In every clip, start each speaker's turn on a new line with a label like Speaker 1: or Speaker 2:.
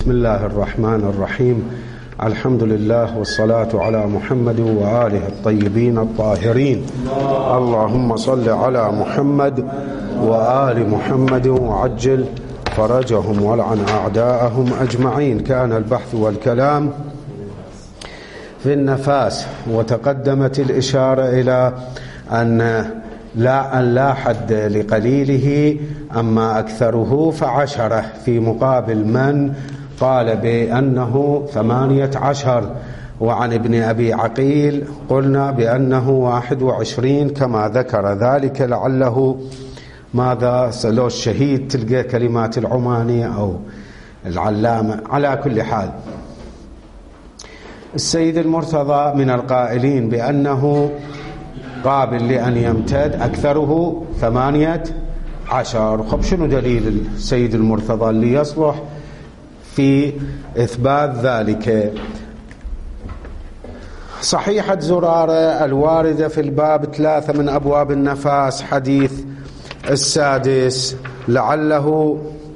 Speaker 1: بسم الله الرحمن الرحيم. الحمد لله والصلاة على محمد وآله الطيبين الطاهرين. اللهم صل على محمد وآل محمد وعجل فرجهم والعن أعداءهم أجمعين. كان البحث والكلام في النفاس، وتقدمت الإشارة إلى أن لا حد لقليله، أما أكثره فعشرة، في مقابل من قال بأنه 18. وعن ابن أبي عقيل قلنا بأنه 21 كما ذكر ذلك، لعله ماذا لو الشهيد تلقى كلمات العماني أو العلامة. على كل حال، السيد المرتضى من القائلين بأنه قابل لأن يمتد، أكثره 18. خب شنو دليل السيد المرتضى اللي يصلح في إثبات ذلك؟ صحيحة زرارة الواردة في الباب 3 من أبواب النفاس، حديث 6 لعله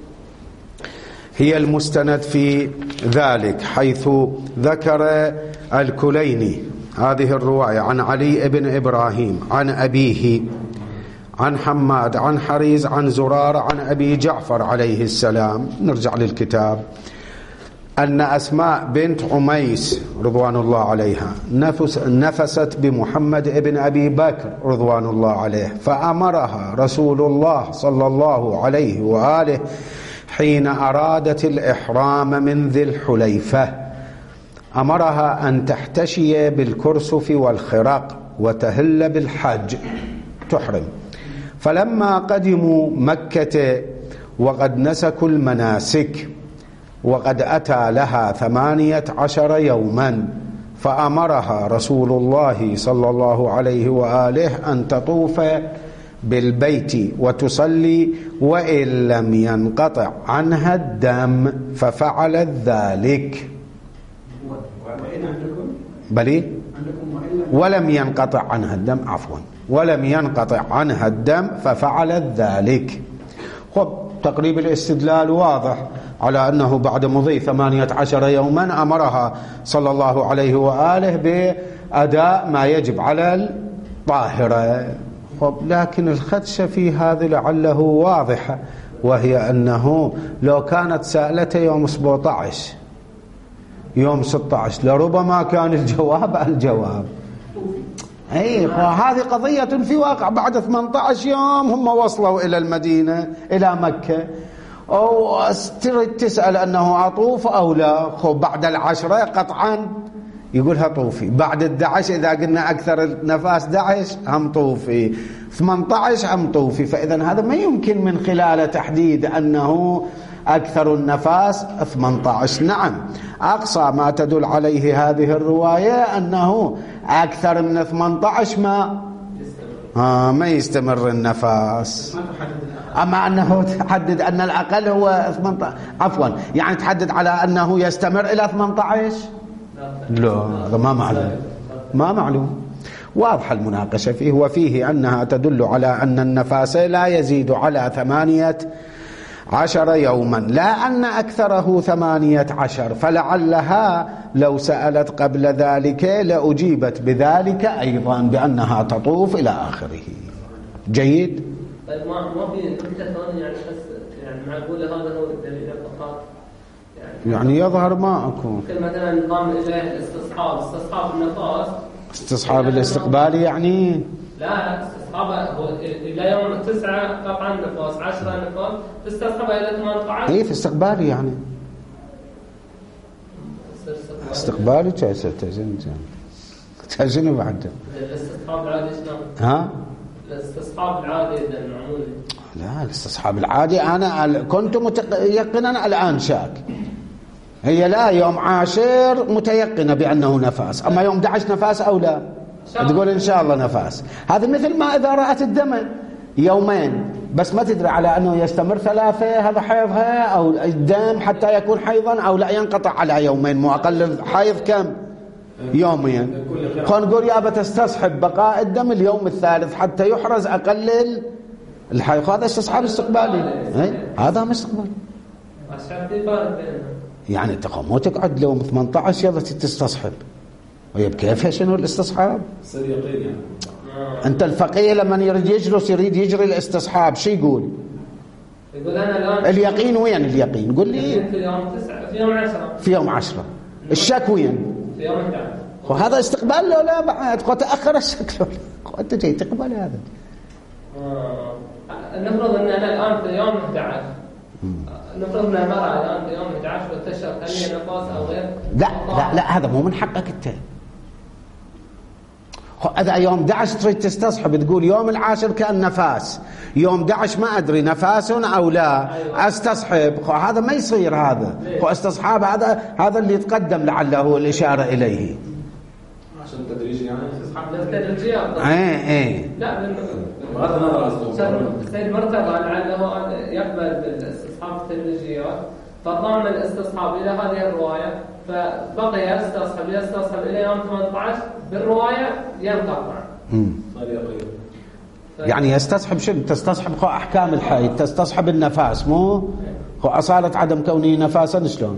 Speaker 1: هي المستند في ذلك، حيث ذكر الكليني هذه الرواية عن علي بن إبراهيم عن أبيه عن حماد عن حريز عن زرار عن أبي جعفر عليه السلام. نرجع للكتاب. أن أسماء بنت عميس رضوان الله عليها نفست بمحمد ابن أبي بكر رضوان الله عليه، فأمرها رسول الله صلى الله عليه وآله حين أرادت الإحرام من ذي الحليفة، أمرها أن تحتشي بالكرسف والخرق وتهل بالحج، تحرم. فلما قدموا مكة وقد نسكوا المناسك وقد أتى لها 18 يوما، فأمرها رسول الله صلى الله عليه وآله أن تطوف بالبيت وتصلي وإن لم ينقطع عنها الدم، ففعلت ذلك. بلي ولم ينقطع عنها الدم، عفوا، ولم ينقطع عنها الدم ففعلت ذلك. خب تقريب الاستدلال واضح على أنه بعد مضي 18 يوما أمرها صلى الله عليه وآله بأداء ما يجب على الطاهرة. خب لكن الخدشة في هذا لعله واضحة، وهي أنه لو كانت سألته يوم 17 يوم 16 لربما كان الجواب أي هذه قضية في واقع. بعد 18 يوم هم وصلوا إلى المدينة إلى مكة، أو تسأل أنه أطوف أو لا. خب بعد 10 قطعا يقولها طوفي، بعد 11 إذا قلنا أكثر النفاس 11 هم طوفي، 18 هم طوفي. فإذا هذا ما يمكن من خلال تحديد أنه أكثر النفاس 18. نعم، أقصى ما تدل عليه هذه الرواية أنه أكثر من 18 ما يستمر النفاس، أما أنه تحدد أن الأقل هو 18، عفوا يعني تحدد على أنه يستمر إلى 18. لا، هذا ما معلوم. واضح المناقشة فيه، وفيه أنها تدل على أن النفاس لا يزيد على 18 يوما، لا أن أكثره 18. فلعلها لو سألت قبل ذلك لأجيبت بذلك أيضا بأنها تطوف إلى آخره. جيد.
Speaker 2: طيب ما في نكتة ثانية يعني معقولة هذا هو الدليل فقط؟
Speaker 1: يعني يظهر ما أكون
Speaker 2: مثلا نظام إليه استصحاب النفاس،
Speaker 1: استصحاب الاستقبال يعني
Speaker 2: لا استصحابه هو إلى يوم 9 قطع النفاس، 10 نفاس، تستصحبه إلى 18.
Speaker 1: إيه في استقبالي يعني استقبالي تجنب بعد
Speaker 2: الاستصحاب العادي شلون؟
Speaker 1: ها؟
Speaker 2: الاستصحاب العادي إذا معمول.
Speaker 1: لا، الاستصحاب العادي أنا كنت متيقنا، الآن شاك. هي لا يوم 10 متيقنة بأنه نفاس، أما يوم 11 نفاس أو لا تقول إن شاء الله نفاس. هذا مثل ما إذا رأت الدم يومين بس ما تدري على أنه يستمر 3 هذا حيضها أو الدم حتى يكون حيضا أو لا ينقطع على يومين، مو أقل الحيض كم؟ يومين. خلينا نقول يا بتستصحب بقاء الدم اليوم الثالث حتى يحرز أقل الحيض. هذا استصحاب استقبالي، هذا مستقبل. يعني تقوم مو تقعد لو 18 يلا تستصحب، وهي بكيفها شنو الاستصحاب؟
Speaker 3: يصير يقين يعني.
Speaker 1: أنت الفقيه لما يريد يجلس يريد يجري الاستصحاب شو يقول؟
Speaker 2: يقول أنا الآن
Speaker 1: اليقين وين اليقين؟ قل لي.
Speaker 2: في يوم 9 في يوم 10
Speaker 1: في يوم 10. الشك وين؟
Speaker 2: في يوم 11.
Speaker 1: وهذا استقبال له لا بعد تأخر الشك له أنت جاي تقبل هذا.
Speaker 2: نفرض أن أنا الآن في يوم 11. نفرض أن المرأة الآن في يوم 11 وتشرب خلية نفاس أو غير.
Speaker 1: لا هذا مو من حقك أنت. إذا يوم 11 تريد تستصحب تقول يوم العاشر كان نفاس، يوم 11 ما أدري نفاس أو لا أستصحب، هذا ما يصير. هذا استصحاب هذا اللي يتقدم لعله الإشارة إليه
Speaker 3: عشان التدريج يعني
Speaker 2: استصحاب التدريجية. لا
Speaker 3: بغض النظر
Speaker 2: السيد مرتضى لعله يقبل بالاستصحاب التدريجيات، فضمن الاستصحاب إلى هذه الرواية، فبقي يستصحب إلى يوم 18 بالرواية ينقطع.
Speaker 1: يعني يستصحب شنو؟ تستصحب أحكام الحيض، تستصحب النفاس، مو أصالة عدم كونه نفاسا شلون؟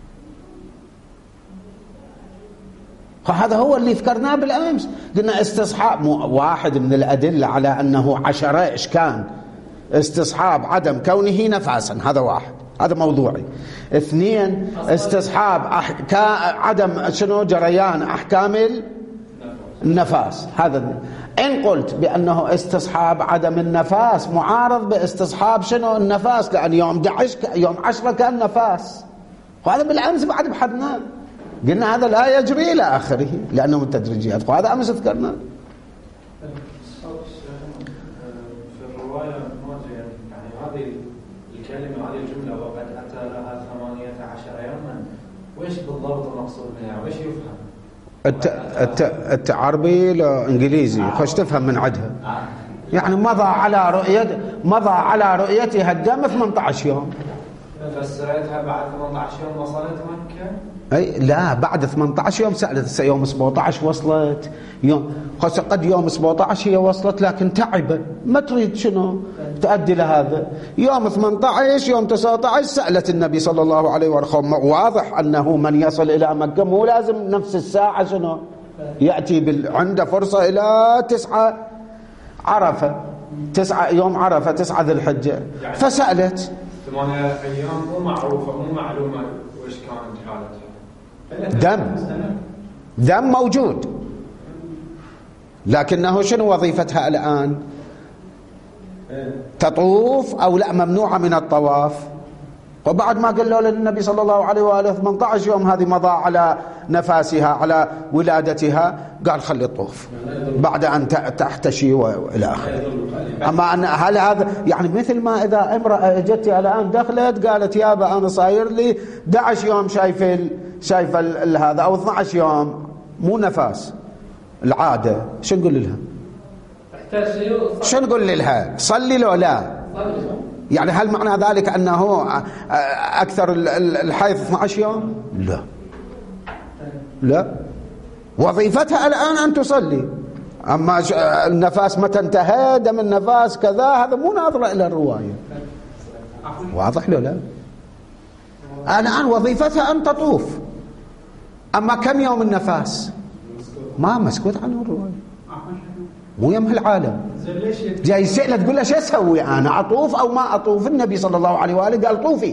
Speaker 1: هذا هو اللي ذكرناه بالأمس، قلنا استصحاب واحد من الأدلة على أنه 10 إشكال استصحاب عدم كونه نفاسا، هذا واحد، هذا موضوعي. 2 استصحاب عدم شنو جريان أحكام النفاس. هذا إن قلت بأنه استصحاب عدم النفاس معارض باستصحاب شنو النفاس، لأن يوم 10 كان نفاس، وهذا بالأمس بعد بحثنا قلنا هذا لا يجري إلى آخره لأنه من تدريجيات، وهذا أمس ذكرنا.
Speaker 3: في الرواية يعني هذه الكلمة هذه الجملة وقد أتى لها 18 يوما، وإيش بالضبط المقصود منها وإيش يفهم؟
Speaker 1: أنت عربي لا إنجليزي؟ خش تفهم من عدها. يعني مضى على رؤيتها الدم 18 يوم.
Speaker 3: فسرتها بعد 18 يوم وصلت مكة؟
Speaker 1: أي لا، بعد 18 يوم سألت، يوم 17 وصلت، قد يوم 17 هي وصلت لكن تعبت ما تريد شنو تؤدي لهذا. يوم 18 يوم 19 سألت النبي صلى الله عليه وسلم. واضح أنه من يصل إلى مكة مو لازم نفس الساعة شنو يأتي عنده فرصة إلى 9 عرفة، 9 يوم عرفة 9 ذي الحجة، فسألت.
Speaker 3: 8 أيام مو معروفة مو معلومة وإيش كانت حالتها.
Speaker 1: دم موجود، لكنه شنو وظيفتها الآن؟ تطوف أو لا ممنوعة من الطواف. وبعد ما قال له للنبي صلى الله عليه وآله 18 يوم هذه مضى على نفاسها على ولادتها، قال خلي الطوف بعد أن تحتشي وإلى آخره. أما أن هل هذا يعني مثل ما إذا امرأة جت الآن دخلت قالت يابا أنا صاير لي 11 يوم شايف هذا أو 12 يوم مو نفاس العادة، شو نقول لها؟ شو نقول لها؟ صلي له لا؟ يعني هل معنى ذلك أنه أكثر الحيض 12 يوم؟ لا، وظيفتها الآن أن تصلي. أما النفاس متى انتهى دم النفاس كذا هذا مو ناظر إلى الرواية. واضح له لا؟ الآن وظيفتها أن تطوف. أما كم يوم النفاس ما مسكوت عنه الرواية، مو يم العالم. جاي سئلة تقول له شو أسوي أنا أطوف أو ما أطوف؟ النبي صلى الله عليه وآله قال طوفي،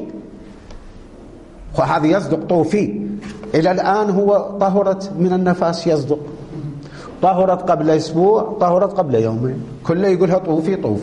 Speaker 1: وهذا يصدق طوفي. إلى الآن هو طهرت من النفاس، يصدق طهرت قبل أسبوع، طهرت قبل يومين، كله يقولها طوفي.
Speaker 4: طبعا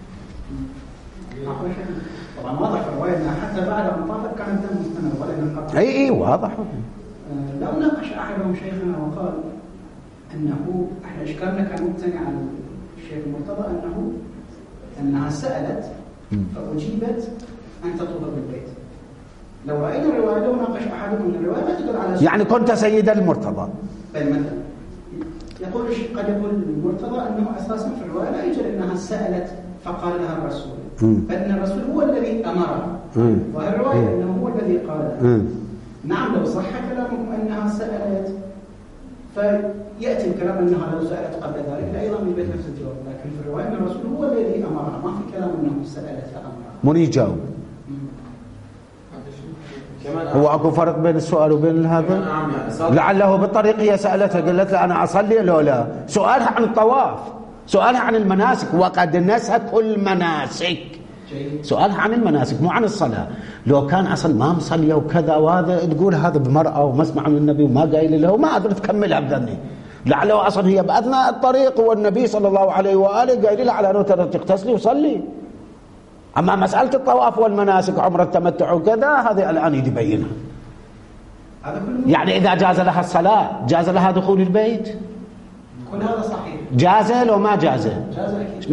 Speaker 4: واضح في الرواية أن حتى بعد أن طافت كان الدم مستمر ولم ينقطع.
Speaker 1: أي واضح.
Speaker 4: لو ناقش أحدهم شيخنا وقال أنه إحنا إشكالنا كان مقتنع عن الشيخ المرتضى أنها سألت فأجيبت أن تطوف بالبيت. لو رأينا الرواية لو ناقش أحدهم من الرواية لا تدل على
Speaker 1: يعني كنت سيد المرتضى.
Speaker 4: مثلا قد يقول المرتضى أنه أساسا في الرواية لا يوجد أنها سألت فقال لها الرسول، بل أن الرسول هو الذي أمرها، وهي الرواية أنه هو الذي قال لها. نعم لو صح كلامكم أنها سألت فيأتي الكلام أنها لو سألت قبل ذلك أيضا من بيت نفس الجواب، لكن في الرواية أن الرسول هو الذي أمرها، ما في كلام أنه سألت فأمرها.
Speaker 1: من يجاوب؟ هو أكو فرق بين السؤال وبين هذا؟ لعله بالطريق هي سألتها قالت له أنا أصلي لو لا. سؤالها عن الطواف، سؤالها عن المناسك، وقد نسكوا المناسك. سؤالها عن المناسك مو عن الصلاة. لو كان أصلا ما مصلي وكذا وهذا تقول هذا بمرأة وما اسمع من النبي وما قايل له وما أدري تكملها بذني. لعله أصلا هي بأثناء الطريق والنبي صلى الله عليه وآله قايل لها على أنه تغتسلي وصلي. أما مسألة الطواف والمناسك عمر التمتع وكذا هذه الآن يبينها. يعني إذا جاز لها الصلاة جاز لها دخول البيت؟
Speaker 4: كل هذا صحيح.
Speaker 1: جاز لو ما جاز؟
Speaker 4: جاز أكيد.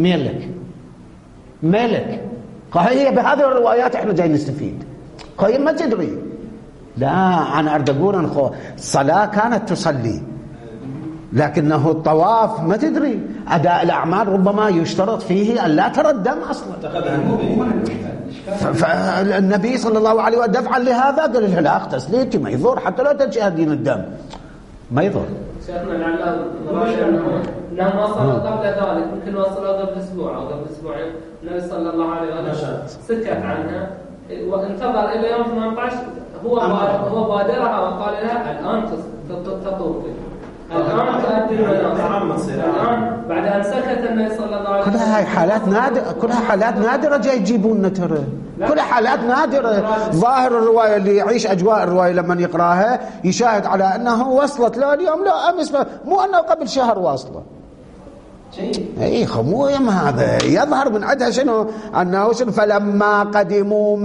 Speaker 1: ميلك هي بهذه الروايات احنا جاي نستفيد. هي ما تدري. لا أنا أريد أقول الصلاة كانت تصلي لكنه الطواف ما تدري. أداء الأعمال ربما يشترط فيه أن لا ترى الدم أصلا. فالنبي صلى الله عليه وسلم دفعا لهذا قال لها لا اغتسلي ما يضر حتى لا تشاهدين الدم ما يضر.
Speaker 2: شيخنا لعل انه وصل قبل ذلك يمكن وصل قبل اسبوع او قبل اسبوعين النبي صلى الله عليه وسلم سكت عنها وانتظر الى يوم 18 هو بادرها وقال لها الان تطوفي الان تؤدي المناسك الان بعد ان سكت النبي صلى الله عليه وسلم.
Speaker 1: كلها حالات نادره جاي يجيبون لنا ترى كلها حالات نادره. ظاهر الروايه اللي يعيش اجواء الروايه لما يقراها يشاهد على انه وصلت لا اليوم لا امس مو انه قبل شهر واصله. اي مو يوم هذا يظهر من عندها شنو انه فلما قدموا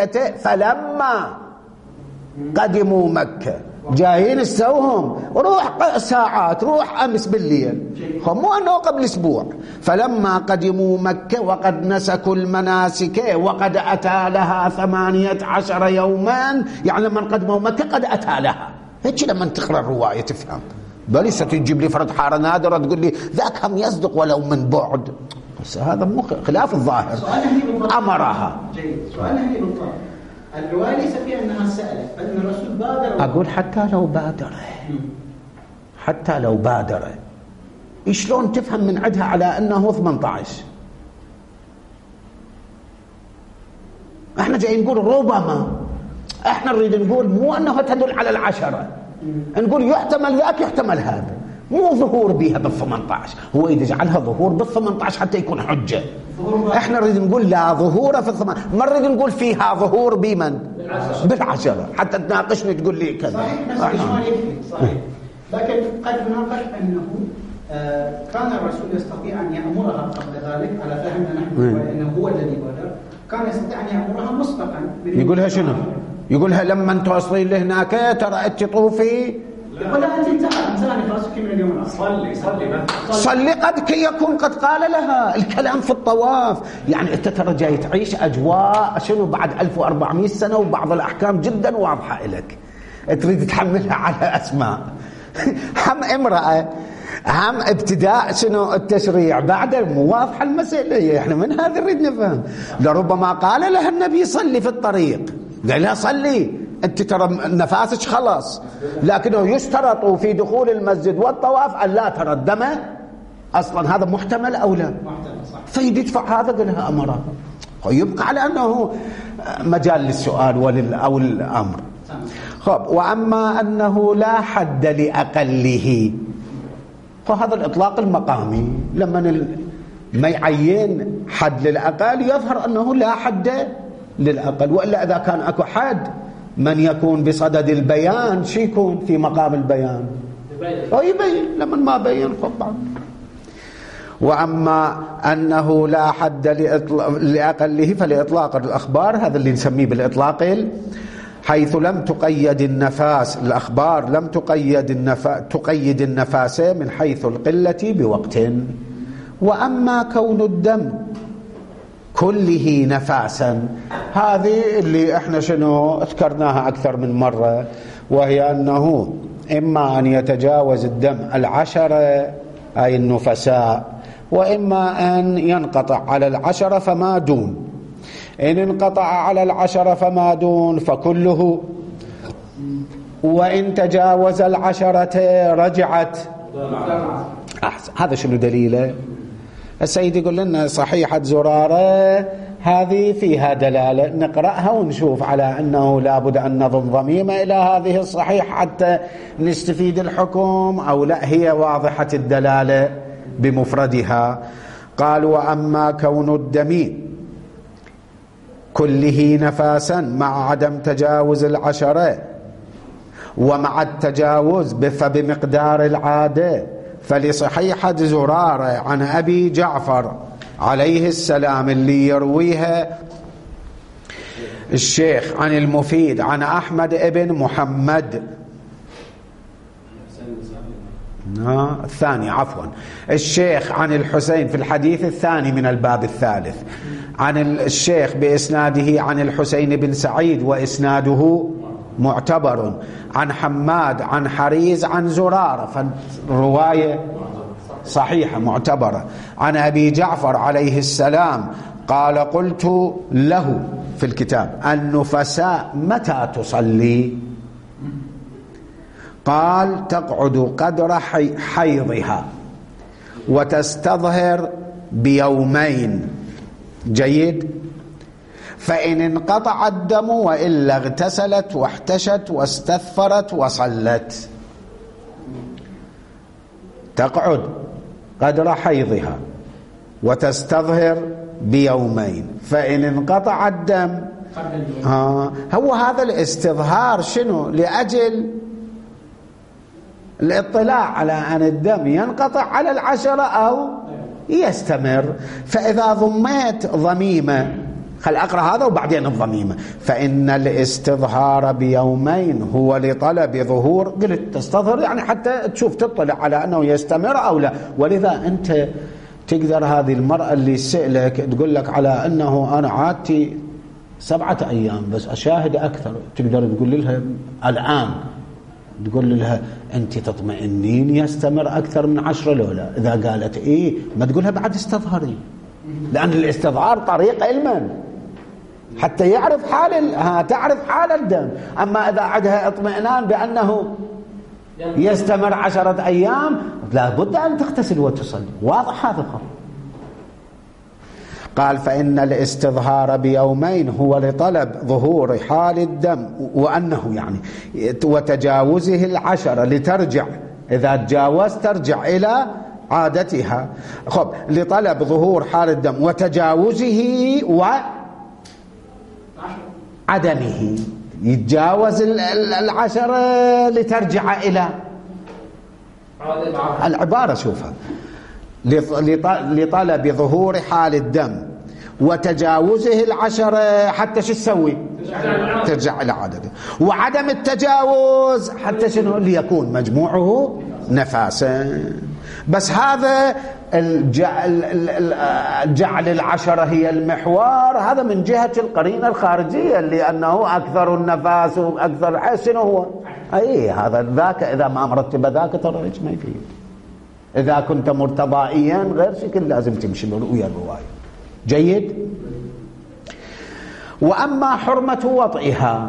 Speaker 1: مكه جايين السوهم روح ساعات روح أمس بالليل مو أنه قبل أسبوع. فلما قدموا مكة وقد نسكوا المناسك وقد أتى لها 18 يوما يعني لما قدموا مكة قد أتى لها. هيك لما تقرأ الرواية تفهم. بليس تجيب لي فرد حارة نادرة تقول لي ذاك هم يصدق ولو من بعد. بس هذا مو خلاف الظاهر. أمرها.
Speaker 4: جيد. سؤال هني بالضبط. الرواية ليس فيها أنها سألت بل أن الرسول بادر.
Speaker 1: أقول حتى لو بادر شلون تفهم من عندها على أنه 18؟ احنا جاي نقول ربما احنا نريد نقول مو أنه تدل على 10 نقول يحتمل ذاك يحتمل هذا مو ظهور بها بال18. هو إذا جعلها ظهور بال18 حتى يكون حجة. احنا نريد نقول لا ظهور في 18 ما نريد نقول فيها ظهور بمن بال10 حتى تناقشني تقول لي كذا.
Speaker 4: صحيح. لكن قد نناقش أنه كان الرسول يستطيع أن يأمرها قبل ذلك على فهمنا نحن وأنه هو الذي بادر كان يستطيع أن يأمرها مسبقا.
Speaker 1: يقولها شنو؟ يقولها لما توصلين لهناك ترى أنت طوفي
Speaker 4: يقول أنت انتهى نفسك من اليوم الآخر
Speaker 1: صلي قد يكون قد قال لها الكلام في الطواف. يعني أنت ترى جاي تعيش أجواء شنو بعد 1400 سنة وبعض الأحكام جدا واضحة لك تريد تحملها على أسماء هم امرأة هم ابتداء شنو التشريع بعد مو واضحة المسألة. احنا من هذا نريد نفهم. لربما قال لها النبي صلي في الطريق قال لها صلي أنت ترى نفاسك خلاص لكنه يشترط في دخول المسجد والطواف أن لا ترى الدم أصلا. هذا محتمل أو لا؟
Speaker 4: محتمل صح.
Speaker 1: فيدفع هذا قال لها أمره ويبقى على أنه مجال للسؤال أو الأمر. خب وأما أنه لا حد لأقله فهذا الإطلاق المقامي لما ما يعين حد للأقل يظهر أنه لا حد للأقل. وإلا إذا كان أكو حد من يكون بصدد البيان شي يكون في مقام البيان يبين لمن ما بين طبعا. وأما أنه لا حد لأقله فلإطلاق الأخبار هذا اللي نسميه بالإطلاق حيث لم تقيد النفاس. الأخبار لم تقيد النفاس من حيث القلة بوقت. وأما كون الدم كله نفاسا هذه اللي احنا شنو ذكرناها أكثر من مرة وهي أنه إما أن يتجاوز الدم 10 أي النفساء وإما أن ينقطع على 10 فما دون. إن انقطع على 10 فما دون فكله وإن تجاوز 10 رجعت. أحسن. هذا شنو دليله؟ السيد يقول لنا صحيحة زرارة هذه فيها دلالة، نقرأها ونشوف على أنه لابد أن نضم ضميمة إلى هذه الصحيح حتى نستفيد الحكم، أو لا هي واضحة الدلالة بمفردها. قال: وأما كون الدم كله نفاسا مع عدم تجاوز 10 ومع التجاوز فبمقدار العادة، فلصحيحة زرارة عن أبي جعفر عليه السلام اللي يرويها الشيخ عن المفيد عن أحمد ابن محمد الثاني عفوا الشيخ عن الحسين في الحديث الثاني من الباب الثالث عن الشيخ بإسناده عن الحسين بن سعيد وإسناده معتبر عن حماد عن حريز عن زرارة، فالرواية صحيحة معتبرة. عن أبي جعفر عليه السلام قال: قلت له في الكتاب: النفساء متى تصلي؟ قال: تقعد قدر حيضها وتستظهر بيومين. جيد. فإن انقطع الدم وإلا اغتسلت واحتشت واستثفرت وصلت. تقعد قدر حيضها وتستظهر بيومين، فإن انقطع الدم هو هذا الاستظهار شنو؟ لأجل الاطلاع على أن الدم ينقطع على 10 أو يستمر. فإذا ضميت ضميمة، خل أقرأ هذا وبعدين الضميمة. فإن الاستظهار بيومين هو لطلب ظهور، قلت تستظهر يعني حتى تشوف تطلع على أنه يستمر أو لا. ولذا أنت تقدر هذه المرأة اللي سألك تقول لك على أنه أنا عادتي 7 أيام بس أشاهد أكثر، تقدر تقول لها الآن، تقول لها أنت تطمئنين يستمر أكثر من 10 لو لا؟ إذا قالت إيه ما تقولها بعد استظهري، لأن الاستظهار طريق علما حتى يعرف تعرف حال الدم. أما إذا عندها اطمئنان بأنه يستمر 10 أيام لا بد أن تغتسل وتصلي. واضح هذا خط. قال: فإن الاستظهار بيومين هو لطلب ظهور حال الدم، وأنه يعني وتجاوزه 10 لترجع، إذا تجاوز ترجع إلى عادتها. خب، لطلب ظهور حال الدم وتجاوزه وعدمه، يتجاوز 10 لترجع إلى العبارة. شوفها: لطلب ظهور حال الدم وتجاوزه 10 حتى شو تسوي؟ ترجع إلى عدده. وعدم التجاوز حتى شنو؟ ليكون مجموعه نفاسا. بس هذا جعل 10 هي المحور، هذا من جهة القرينة الخارجية، لأنه أكثر النفاس وأكثر حسن هو أي هذا ذاك. إذا ما مرتب ذاك ترى ما يفيد. إذا كنت مرتضائيا غير شكل لازم تمشي ويا الرواية. جيد. وأما حرمة وطئها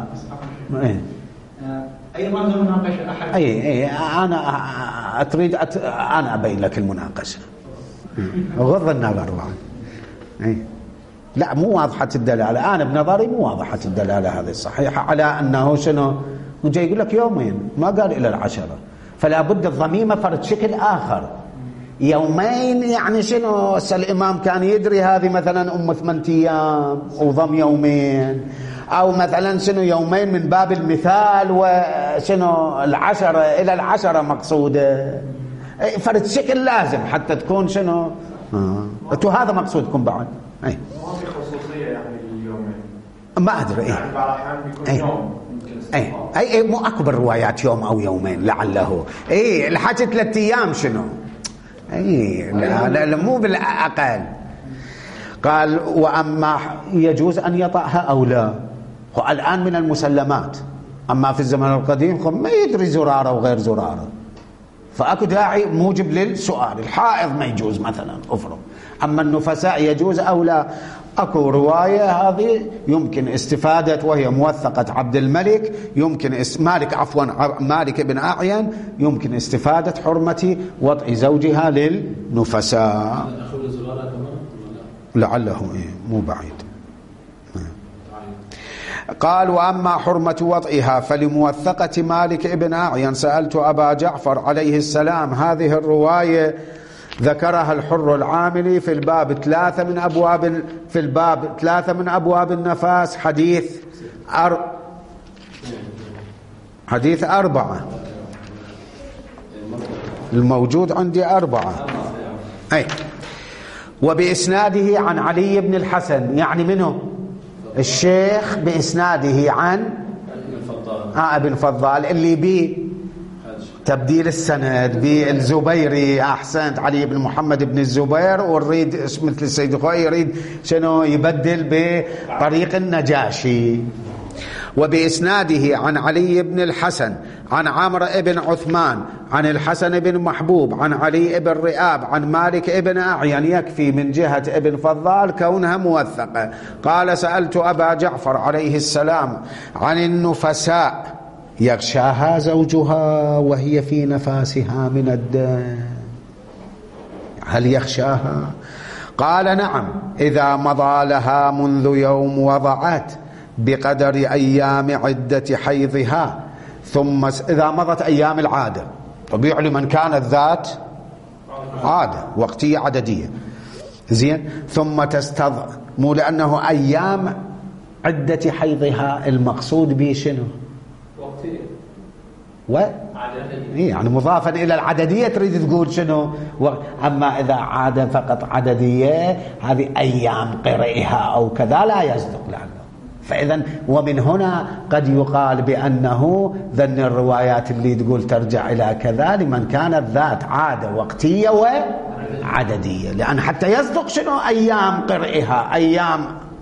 Speaker 4: أيضا مناقشة أحد.
Speaker 1: أي أنا أتريد أنا أبين لك المناقشة. غض النظر لا مو واضحة الدلالة، أنا بنظري مو واضحة الدلالة هذه الصحيحة على أنه شنو. وجاي يقول لك يومين، ما قال إلى 10، فلا بد الضميمة فرد شكل آخر. يومين يعني شنو؟ الإمام كان يدري هذه مثلا 8 أيام وضم يومين، أو مثلا شنو يومين من باب المثال، وشنو 10 إلى 10 مقصودة. فرد شكل لازم حتى تكون شنو هذا مقصودكم بعد.
Speaker 3: ما في خصوصية يعني اليومين،
Speaker 1: ما أدري.
Speaker 3: يعني بعض الأحيان بيكون يوم
Speaker 1: أي مو أكبر روايات يوم أو يومين لعله. الحاجة 3 أيام شنو. لا مو بالأقل. قال: وأما يجوز أن يطأها أو لا، الآن من المسلمات. أما في الزمن القديم ما يدري زرارة وغير زرارة، فأكو داعي موجب للسؤال. الحائض ما يجوز مثلا أفرض، أما النفساء يجوز أو لا. أكو رواية هذه يمكن استفادة، وهي موثقة عبد الملك، يمكن مالك بن أعين، يمكن استفادة حرمة وطئ زوجها للنفساء. لعله مو بعيد. قال وأما حرمة وطئها فلموثقة مالك ابن أعين سألت أبا جعفر عليه السلام. هذه الرواية ذكرها الحر العاملي في الباب 3 من أبواب النفاس، حديث 4 الموجود عندي 4. أي وبإسناده عن علي بن الحسن، يعني منه الشيخ بإسناده عن ابن فضال اللي بيه تبديل السند بالزبيري. أحسنت، علي بن محمد بن الزبير، ونريد مثل السيد خوي يريد شنو يبدل بطريق النجاشي. وبإسناده عن علي بن الحسن عن عمرو بن عثمان عن الحسن بن محبوب عن علي بن رئاب عن مالك بن أعين. يكفي من جهة ابن فضال كونها موثقة. قال سألت أبا جعفر عليه السلام عن النفساء يغشاها زوجها وهي في نفاسها من الدم، هل يغشاها؟ قال نعم، إذا مضى لها منذ يوم وضعت بقدر أيام عدة حيضها، ثم إذا مضت أيام العادة، طبيعي لمن كانت ذات عادة وقتية عددية، زين، ثم مو لأنه أيام عدة حيضها المقصود به شنو؟ يعني مضافا إلى العددية تريد تقول شنو؟ أما إذا عادة فقط عددية هذه أيام قرئها أو كذا لا يصدق لعنه. فإذا ومن هنا قد يقال بأنه ذن الروايات اللي تقول ترجع إلى كذا لمن كانت ذات عادة وقتية وعددية، لأن حتى يصدق شنو أيام قرئها أيام.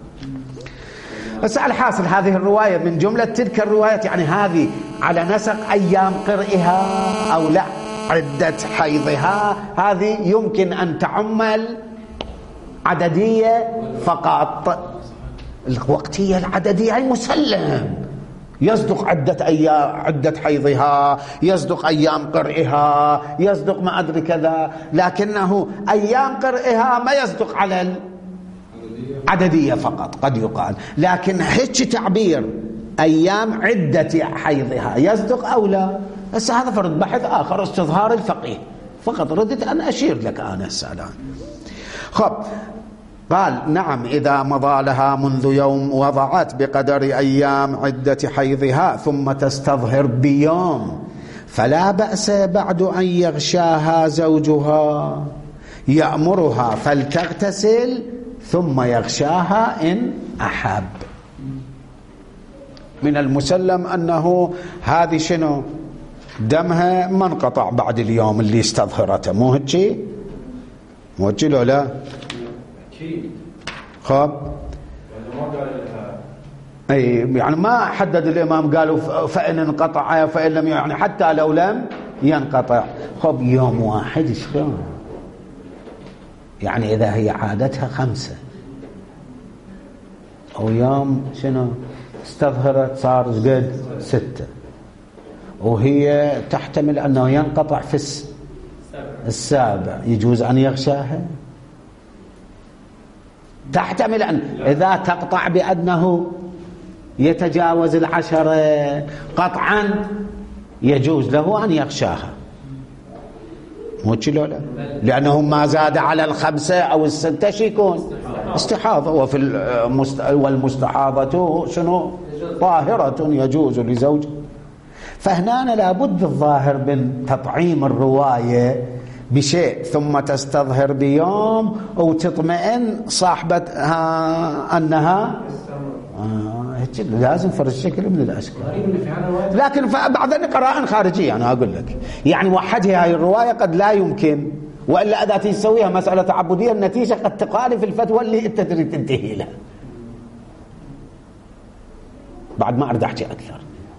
Speaker 1: بس الحاصل هذه الرواية من جملة تلك الروايات، يعني هذه على نسق أيام قرئها أو لا عدة حيضها، هذه يمكن أن تعمل عددية فقط. الوقتية العددية مسلم، يصدق عدة حيضها، يصدق أيام قرئها، يصدق ما أدري كذا، لكنه أيام قرئها ما يصدق على عددية فقط قد يقال. لكن هيك تعبير أيام عدة حيضها يصدق أو لا؟ هسه هذا فرد بحث آخر، استظهار الفقيه فقط. ردت أن أشير لك أنا السلام. خب، قال نعم، إذا مضى لها منذ يوم وضعت بقدر أيام عدة حيضها ثم تستظهر بيوم، فلا بأس بعد أن يغشاها زوجها يأمرها فلتغتسل ثم يغشاها إن أحب. من المسلم أنه هذه شنو دمها ما انقطع بعد اليوم اللي استظهرته، مو هيك؟ مو هيك لو لا؟ خب أي يعني ما حدد الإمام قالوا فإن انقطع فإن لم، يعني حتى لو لم ينقطع. خب يوم واحد شلون؟ يعني إذا هي عادتها 5 أو يوم شنو استظهرت صار قد 6، وهي تحتمل أنه ينقطع في 7، يجوز أن يغشاها؟ تحتمل أن إذا تقطع بأنه يتجاوز 10 قطعا يجوز له أن يغشاها، مو لا؟ لأنه ما زاد على 5 أو 6 يكون استحاضة، والمستحاضة شنو طاهرة يجوز لزوج. فهنا لابد الظاهر من تطعيم الرواية بشيء، ثم تستظهر بيوم وتطمئن صاحبتها أنها لازم فرج شكل من الأشكال. لكن بعض قراءة خارجية أنا أقول لك، يعني وحدها هاي الرواية قد لا يمكن، وإلا إذا تسويها مسألة تعبدية النتيجة قد تخالف الفتوى اللي أنت تريد تنتهي لها. بعد ما أريد أحكي أكثر.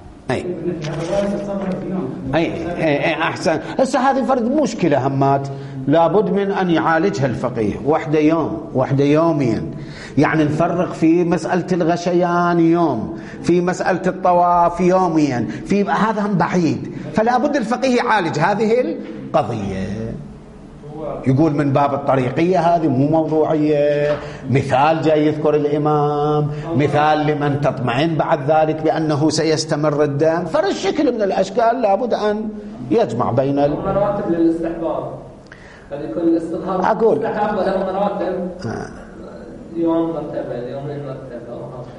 Speaker 1: أي أحسن. هسه هذه فرد مشكلة همات لابد من أن يعالجها الفقيه. وحدة يوم، وحدة يومين، يعني نفرق في مسألة الغشيان يوم، في مسألة الطواف يوميا، في هذا هم بعيد، فلا بد الفقيه يعالج هذه القضية.
Speaker 3: هو
Speaker 1: يقول من باب الطريقية، هذه مو موضوعية. مثال جاي يذكر الإمام، مثال لمن تطمئن بعد ذلك بأنه سيستمر الدم، فالشكل من الأشكال لابد أن يجمع بين
Speaker 2: مراتب للاستحباب. قد يكون الاستظهار
Speaker 1: أقول
Speaker 2: مستحب وله مراتب، يوم مرتبة، يومين مرتبة،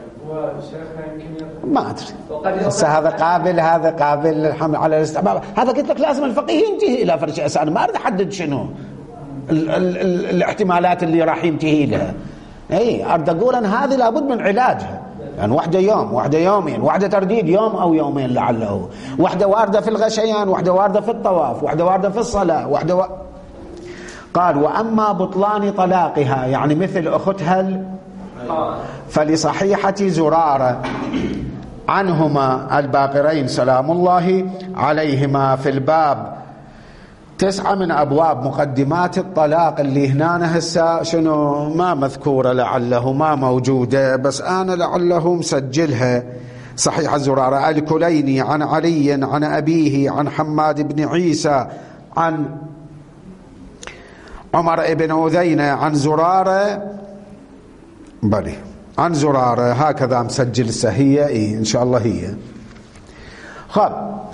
Speaker 1: ما أدري. بس هذا قابل للحمل على الاستحباب. هذا قلت لك لازم الفقيه ينتهي إلى فرش أساس. أنا ما أريد أحدد شنو الاحتمالات اللي راح ينتهي لها. أريد أقول أن هذه لابد من علاجها. يعني واحدة يوم، واحدة يومين، واحدة ترديد يوم أو يومين لعله، واحدة واردة في الغشيان، واحدة واردة في الطواف، واحدة واردة في الصلاة، قال وأما بطلان طلاقها يعني مثل أختها فلصحيحة زرارة عنهما الباقرين سلام الله عليهما في الباب 9 من أبواب مقدمات الطلاق، اللي هنا هسه شنو ما مذكورة، لعله ما موجودة، بس أنا لعله مسجلها. صحيح زرارة الكليني عن علي عن أبيه عن حماد بن عيسى عن عمر بن أذينة عن زرارة، بلي عن زرارة، هكذا مسجل سهية. إن شاء الله هي خب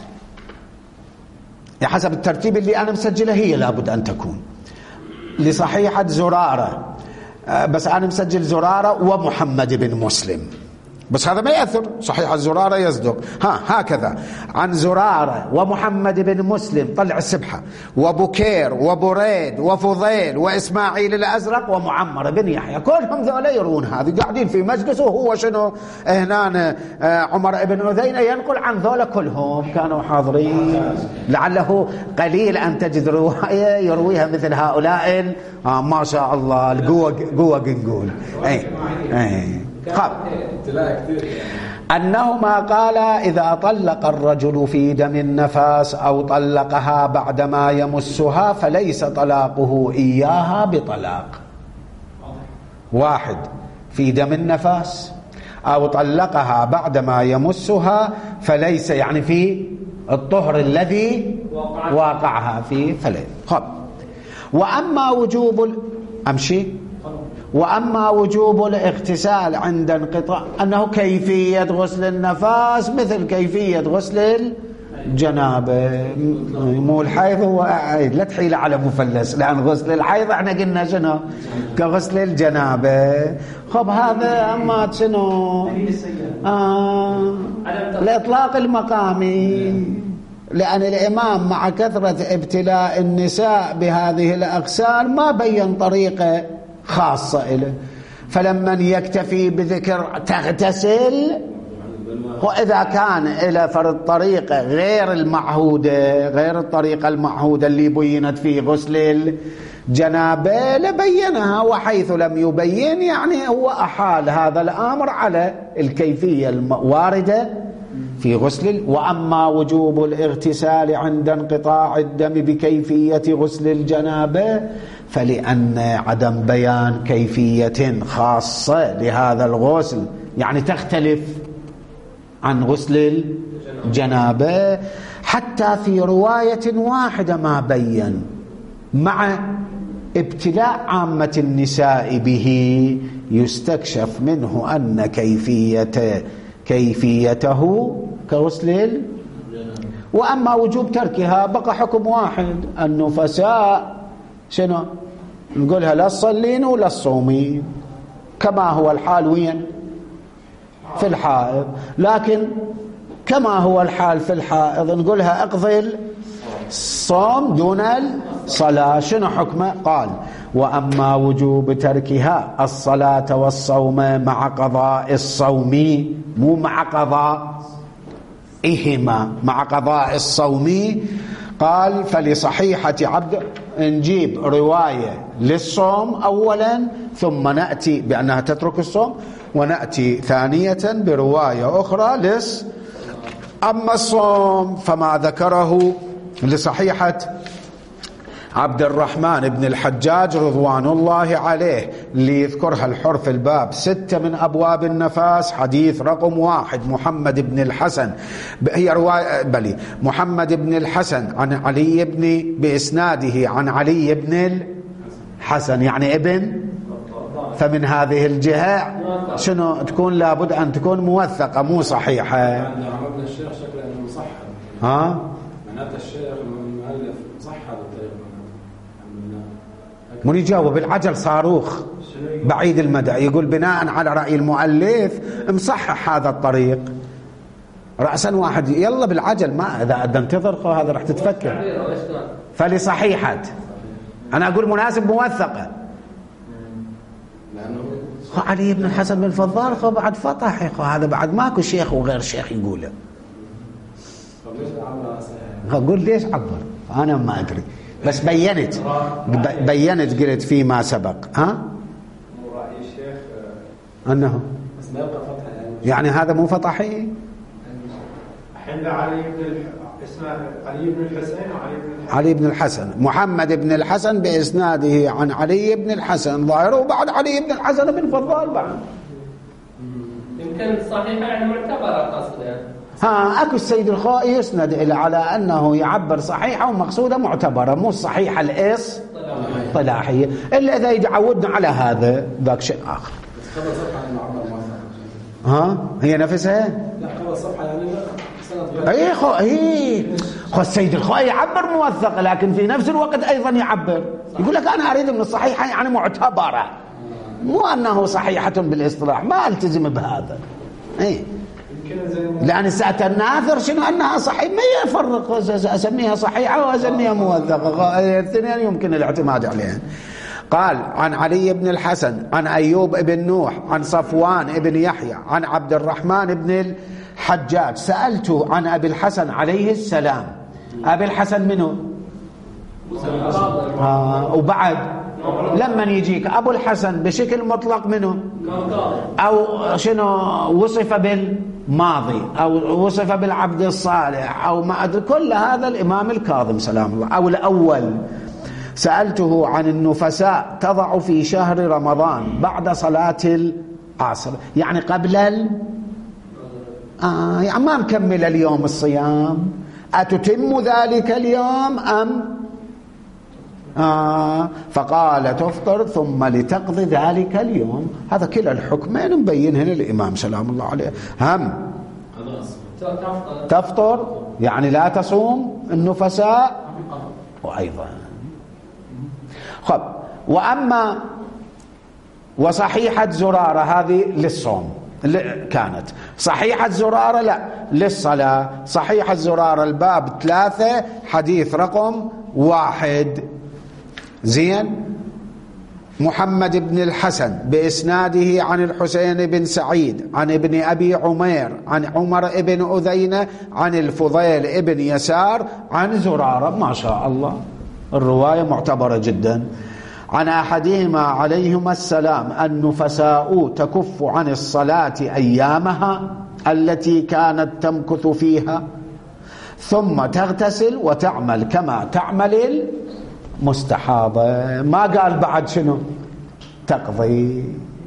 Speaker 1: حسب الترتيب اللي أنا مسجله هي لابد أن تكون لصحيحة زرارة، بس أنا مسجل زرارة ومحمد بن مسلم، بس هذا ما يأثر، صحيح الزرارة يصدق. هكذا عن زرارة ومحمد بن مسلم، طلع السبحة، وبكير وبريد وفضيل وإسماعيل الأزرق ومعمر بن يحيى، كلهم ذولا يرون هذه، قاعدين في مجلس وهو شنو هنا عمر بن أذينة ينقل عن ذولا كلهم كانوا حاضرين. لعله قليل أن تجد رواية يرويها مثل هؤلاء ما شاء الله القوة نقول. أنهما قال إذا طلق الرجل في دم النفاس أو طلقها بعدما يمسها فليس طلاقه إياها بطلاق. واحد في دم النفاس أو طلقها بعدما يمسها فليس، يعني في الطهر الذي واقعها فيه فليس. وأما وجوب وأما وجوب الاغتسال عند انقطاع، أنه كيفية غسل النفاس مثل كيفية غسل الجنابة، مو الحيض هو عيد، لا تحيل على مفلس، لأن غسل الحيض احنا قلنا شنو كغسل الجنابة. خب هذا أما شنو الإطلاق المقامي، لأن الإمام مع كثرة ابتلاء النساء بهذه الأغسال ما بين طريقة خاصة له، فلما يكتفي بذكر تغتسل، وإذا كان إلى فرض طريقة غير المعهودة، غير الطريقة المعهودة اللي بينت في غسل الجنابة لبينها، وحيث لم يبين يعني هو أحال هذا الأمر على الكيفية الواردة في غسل. وأما وجوب الاغتسال عند انقطاع الدم بكيفية غسل الجنابة فلأن عدم بيان كيفية خاصة لهذا الغسل، يعني تختلف عن غسل الجنابة، حتى في رواية واحدة ما بين، مع ابتلاء عامة النساء به يستكشف منه أن كيفيته كغسل. وأما وجوب تركها بقى حكم واحد، النفساء شنو نقولها لا تصلين ولا تصومين، كما هو الحال وين في الحائض، لكن كما هو الحال في الحائض نقولها اقضي الصوم دون الصلاة. شنو حكمه؟ قال وأما وجوب تركها الصلاة والصوم مع قضاء الصوم، مو مع قضائهما، مع قضاء الصوم. قال فلصحيحة عبد، نجيب رواية للصوم أولا ثم نأتي بأنها تترك الصوم، ونأتي ثانية برواية أخرى أما الصوم فما ذكره لصحيحة عبد الرحمن بن الحجاج رضوان الله عليه اللي يذكرها الحر في الباب 6 من أبواب النفاس، حديث رقم 1 محمد بن الحسن، هي رواية محمد بن الحسن عن علي بن بإسناده عن علي بن الحسن يعني ابن، فمن هذه الجهة شنو تكون لابد أن تكون موثقة مو صحيحة.
Speaker 5: يعني عملنا الشيخ شكله أنه مصحح. معناته الشيخ المؤلف صحح الطريق.
Speaker 1: من يجاوب العجل صاروخ بعيد المدى، يقول بناء على رأي المؤلف مصحح هذا الطريق رأسا واحد. يلا بالعجل، ما إذا انتظر هذا راح تتفكر. فلصحيحة أنا أقول مناسب موثقة. علي بن الحسن بن الفضال بعد فتح هذا بعد ماكو شيخ وغير شيخ يقوله. أقول ليش عبر؟ أنا ما أدري، بس بينت قلت فيما سبق.
Speaker 3: رأي الشيخ
Speaker 1: أنه يعني هذا مو فطحي.
Speaker 3: الحين علي بن اسمه علي بن الحسين وعلي بن
Speaker 1: علي بن الحسن، محمد بن الحسن بإسناده عن علي بن الحسن ظاهره، وبعد علي بن الحسن بن فضال بعد.
Speaker 2: يمكن صحيحة يعني معتبرة قصدا.
Speaker 1: أكو السيد الخوئي يسند إلى على أنه يعبر صحيحة ومقصودة معتبرة، مو الصحيحة الإصطلاحية، إلا إذا يتعودنا على هذا ذاك شيء آخر. هي نفسها؟
Speaker 5: لا قبل الصفحة يعني
Speaker 1: خو السيد الخوئي يعبر موثق، لكن في نفس الوقت أيضا يعبر يقول لك أنا أريد من الصحيحة يعني معتبرة، مو أنه صحيحة بالاصطلاح، ما ألتزم بهذا. لأن ساعة الناثر شنو أنها صحيح، ما يفرق أسميها صحيحة وأسميها موثقة، الاثنين يمكن الاعتماد عليها. قال عن علي بن الحسن عن أيوب بن نوح عن صفوان بن يحيى عن عبد الرحمن بن الحجاج سألته عن أبي الحسن عليه السلام. أبي الحسن منه؟ وبعد لما يجيك أبو الحسن بشكل مطلق منه أو شنو وصف بالماضي أو وصف بالعبد الصالح أو ما أدري، كل هذا الإمام الكاظم سلام الله. أو الأول سألته عن النفساء تضع في شهر رمضان بعد صلاة العصر، يعني قبل يعني ما مكمل اليوم الصيام، أتتم ذلك اليوم أم فقال تفطر ثم لتقضي ذلك اليوم. هذا كلا الحكمين مبينهن الإمام سلام الله عليه. هم تفطر يعني لا تصوم النفساء، وأيضا خب. وأما وصحيحة زرارة هذه للصوم كانت، صحيحة زرارة لا للصلاة. صحيحة زرارة الباب 3 حديث رقم 1 زين. محمد بن الحسن بإسناده عن الحسين بن سعيد عن ابن أبي عمير عن عمر بن أذينة عن الفضيل بن يسار عن زرارة. ما شاء الله الرواية معتبرة جدا. عن أحدهما عليهما السلام النفساء تكف عن الصلاة أيامها التي كانت تمكث فيها ثم تغتسل وتعمل كما تعمل المستحاضة. ما قال بعد شنو تقضي.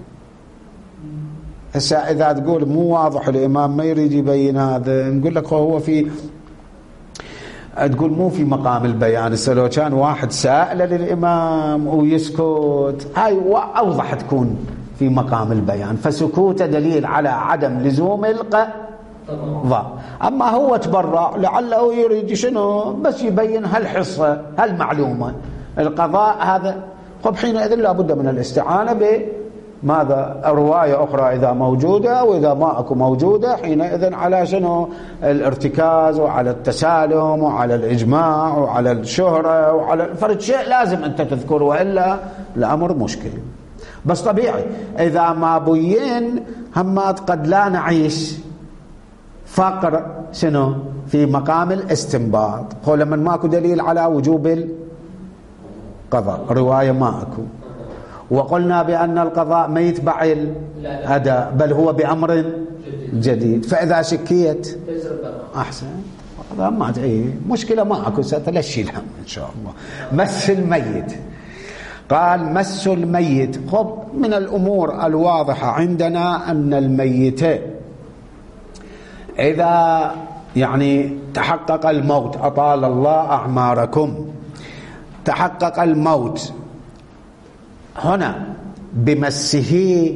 Speaker 1: هسه إذا تقول مو واضح الإمام ما يريد يبين هذا، نقول لك هو في تقول مو في مقام البيان. هسه لو كان واحد سائل للإمام ويسكت هاي أوضح تكون في مقام البيان، فسكوته دليل على عدم لزوم القضاء. أما هو تبرع لعله يريد شنو بس يبين هالحصة هالمعلومة القضاء هذا. خب حينئذ لابد من الاستعانة بماذا رواية أخرى إذا موجودة، وإذا ما أكو موجودة حينئذ على شنو الارتكاز وعلى التسالم وعلى الإجماع وعلى الشهرة وعلى فرد شيء لازم أنت تذكر، وإلا الأمر مشكل. بس طبيعي إذا ما بين همات قد لا نعيش فقر شنو في مقام الاستنباط. هو لما ماكو دليل على وجوب القضاء رواية ما أكو، وقلنا بأن القضاء ما يتبع الأداء بل هو بأمر جديد، فإذا شكيت أحسن هذا ما تعيه مشكلة ما أكو ستلشي الهم. إن شاء الله. مس الميت، قال مس الميت. خب من الأمور الواضحة عندنا أن الميت إذا يعني تحقق الموت، أطال الله أعماركم، تحقق الموت هنا بمسه